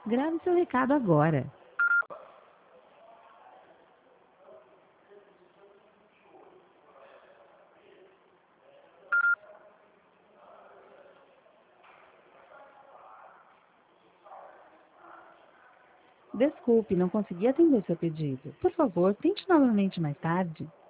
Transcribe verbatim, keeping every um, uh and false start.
Grave seu recado agora. Desculpe, não consegui atender seu pedido. Por favor, tente novamente mais tarde.